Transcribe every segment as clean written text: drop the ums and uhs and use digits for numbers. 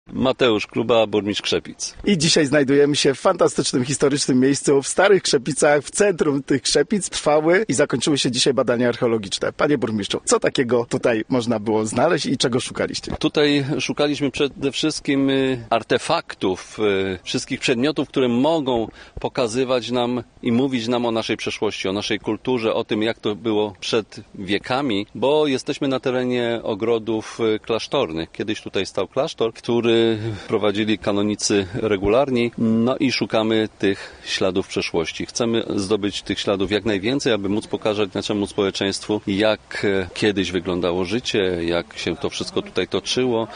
Mateusz Kluba, burmistrz Krzepic. I dzisiaj znajdujemy się w fantastycznym, historycznym miejscu, w Starych Krzepicach, w centrum tych Krzepic. Trwały i zakończyły się dzisiaj badania archeologiczne. Panie burmistrzu, co takiego tutaj można było znaleźć i czego szukaliście? Tutaj szukaliśmy przede wszystkim artefaktów, wszystkich przedmiotów, które mogą pokazywać nam i mówić nam o naszej przeszłości, o naszej kulturze, o tym, jak to było przed wiekami, bo jesteśmy na terenie ogrodów klasztornych. Kiedyś tutaj stał klasztor, który prowadzili kanonicy regularni, no i szukamy tych śladów przeszłości. Chcemy zdobyć tych śladów jak najwięcej, aby móc pokazać naszemu społeczeństwu, jak kiedyś wyglądało życie, jak się to wszystko tutaj toczyło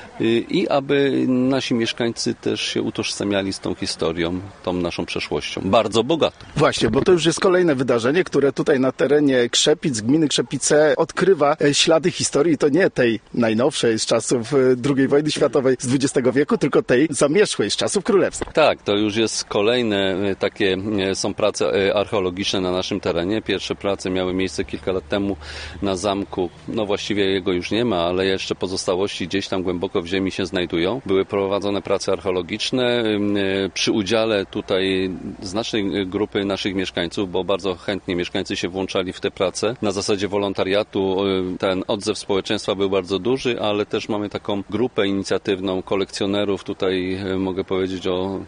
i aby nasi mieszkańcy też się utożsamiali z tą historią, tą naszą przeszłością. Bardzo bogatą. Właśnie, bo to już jest kolejne wydarzenie, które tutaj na terenie Krzepic, gminy Krzepice odkrywa ślady historii, to nie tej najnowszej z czasów II wojny światowej z XX wieku, tylko tej zamierzchłej z czasów królewskich. Tak, to już jest kolejne takie są prace archeologiczne na naszym terenie. Pierwsze prace miały miejsce kilka lat temu na zamku. No właściwie jego już nie ma, ale jeszcze pozostałości gdzieś tam głęboko w ziemi się znajdują. Były prowadzone prace archeologiczne przy udziale tutaj znacznej grupy naszych mieszkańców, bo bardzo chętnie mieszkańcy się włączali w te prace. Na zasadzie wolontariatu ten odzew społeczeństwa był bardzo duży, ale też mamy taką grupę inicjatywną kolekcjonerów. Tutaj mogę powiedzieć o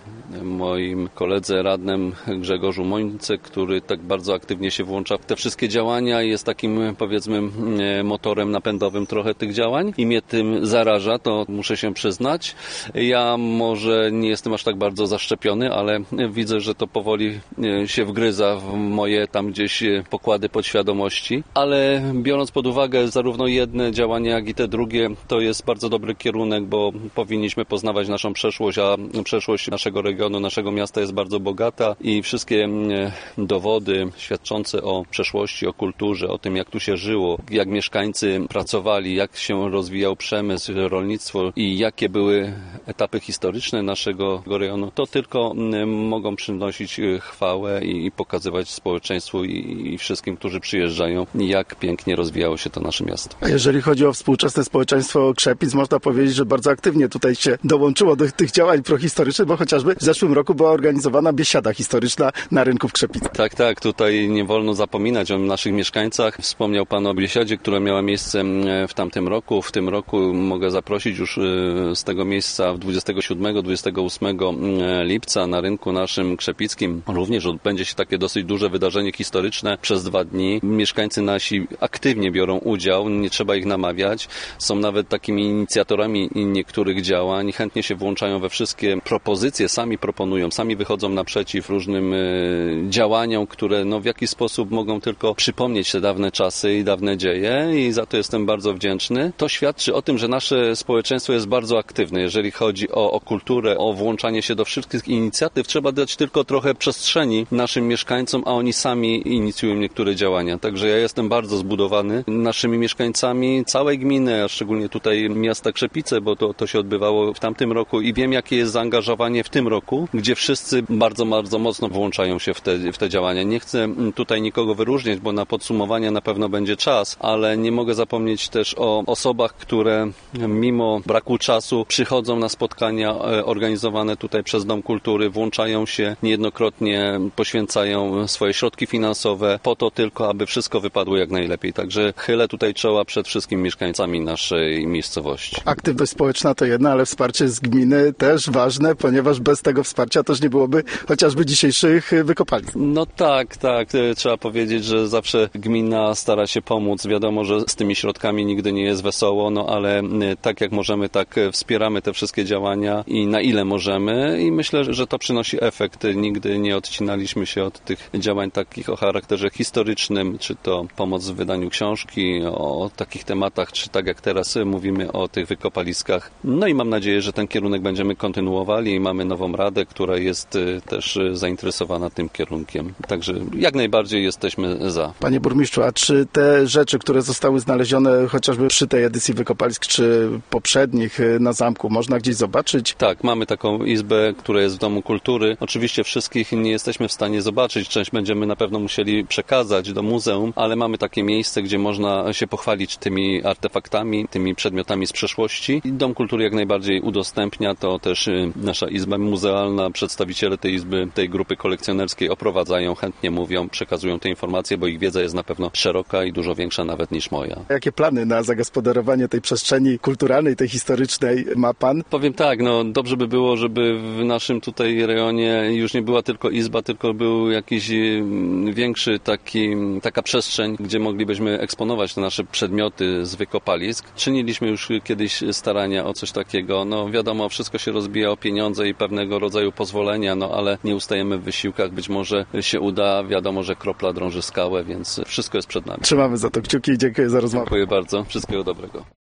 moim koledze radnym Grzegorzu Mońce, który tak bardzo aktywnie się włącza w te wszystkie działania i jest takim, powiedzmy, motorem napędowym trochę tych działań i mnie tym zaraża, to muszę się przyznać. Ja może nie jestem aż tak bardzo zaszczepiony, ale widzę, że to powoli się wgryza w moje tam gdzieś pokłady podświadomości, ale biorąc pod uwagę zarówno jedne działania, jak i te drugie, to jest bardzo dobry kierunek, bo powinniśmy poznawać naszą przeszłość, a przeszłość naszego regionu, naszego miasta jest bardzo bogata i wszystkie dowody świadczące o przeszłości, o kulturze, o tym, jak tu się żyło, jak mieszkańcy pracowali, jak się rozwijał przemysł, rolnictwo i jakie były etapy historyczne naszego rejonu, to tylko mogą przynosić chwałę i pokazywać społeczeństwu i wszystkim, którzy przyjeżdżają, jak pięknie rozwijało się to nasze miasto. A jeżeli chodzi o współczesne społeczeństwo Krzepic, można powiedzieć, że bardzo aktywnie tutaj się dołączyło do tych działań prohistorycznych, bo chociażby w zeszłym roku była organizowana biesiada historyczna na rynku w Krzepicy. Tak, tutaj nie wolno zapominać o naszych mieszkańcach. Wspomniał Pan o biesiadzie, która miała miejsce w tamtym roku. W tym roku mogę zaprosić już z tego miejsca 27-28 lipca na rynku naszym krzepickim. Również odbędzie się takie dosyć duże wydarzenie historyczne przez 2 dni. Mieszkańcy nasi aktywnie biorą udział, nie trzeba ich namawiać. Są nawet takimi inicjatorami niektórych działań. Chętnie się włączają we wszystkie propozycje, sami proponują, sami wychodzą naprzeciw różnym działaniom, które w jakiś sposób mogą tylko przypomnieć te dawne czasy i dawne dzieje i za to jestem bardzo wdzięczny. To świadczy o tym, że nasze społeczeństwo jest bardzo aktywne, jeżeli chodzi o kulturę, o włączanie się do wszystkich inicjatyw. Trzeba dać tylko trochę przestrzeni naszym mieszkańcom, a oni sami inicjują niektóre działania. Także ja jestem bardzo zbudowany naszymi mieszkańcami całej gminy, a szczególnie tutaj miasta Krzepice, bo to się odbywało w tamtym roku i wiem, jakie jest zaangażowanie w tym roku, gdzie wszyscy bardzo, bardzo mocno włączają się w te działania. Nie chcę tutaj nikogo wyróżniać, bo na podsumowanie na pewno będzie czas, ale nie mogę zapomnieć też o osobach, które mimo braku czasu przychodzą na spotkania organizowane tutaj przez Dom Kultury, włączają się niejednokrotnie, poświęcają swoje środki finansowe po to tylko, aby wszystko wypadło jak najlepiej. Także chylę tutaj czoła przed wszystkimi mieszkańcami naszej miejscowości. Aktywność społeczna to jedno, ale wsparcie z gminy też ważne, ponieważ bez tego wsparcia też nie byłoby chociażby dzisiejszych wykopalisk. No tak. Trzeba powiedzieć, że zawsze gmina stara się pomóc. Wiadomo, że z tymi środkami nigdy nie jest wesoło, ale tak jak możemy, tak wspieramy te wszystkie działania i na ile możemy i myślę, że to przynosi efekt. Nigdy nie odcinaliśmy się od tych działań takich o charakterze historycznym, czy to pomoc w wydaniu książki o takich tematach, czy tak jak teraz mówimy o tych wykopaliskach. No i mam nadzieję, że ten kierunek będziemy kontynuowali i mamy nową radę, która jest też zainteresowana tym kierunkiem. Także jak najbardziej jesteśmy za. Panie burmistrzu, a czy te rzeczy, które zostały znalezione chociażby przy tej edycji wykopalisk, czy poprzednich na zamku, można gdzieś gdzieś zobaczyć? Tak, mamy taką izbę, która jest w Domu Kultury. Oczywiście wszystkich nie jesteśmy w stanie zobaczyć, część będziemy na pewno musieli przekazać do muzeum, ale mamy takie miejsce, gdzie można się pochwalić tymi artefaktami, tymi przedmiotami z przeszłości. I Dom Kultury jak najbardziej udostępnia, to też nasza izba muzealna, przedstawiciele tej izby, tej grupy kolekcjonerskiej oprowadzają, chętnie mówią, przekazują te informacje, bo ich wiedza jest na pewno szeroka i dużo większa nawet niż moja. Jakie plany na zagospodarowanie tej przestrzeni kulturalnej, tej historycznej ma pan? Powiem tak, dobrze by było, żeby w naszym tutaj rejonie już nie była tylko izba, tylko był jakiś większy taka przestrzeń, gdzie moglibyśmy eksponować te nasze przedmioty z wykopalisk. Czyniliśmy już kiedyś starania o coś takiego. Wiadomo, wszystko się rozbija o pieniądze i pewnego rodzaju pozwolenia, ale nie ustajemy w wysiłkach. Być może się uda. Wiadomo, że kropla drąży skałę, więc wszystko jest przed nami. Trzymamy za to kciuki i dziękuję za rozmowę. Dziękuję bardzo. Wszystkiego dobrego.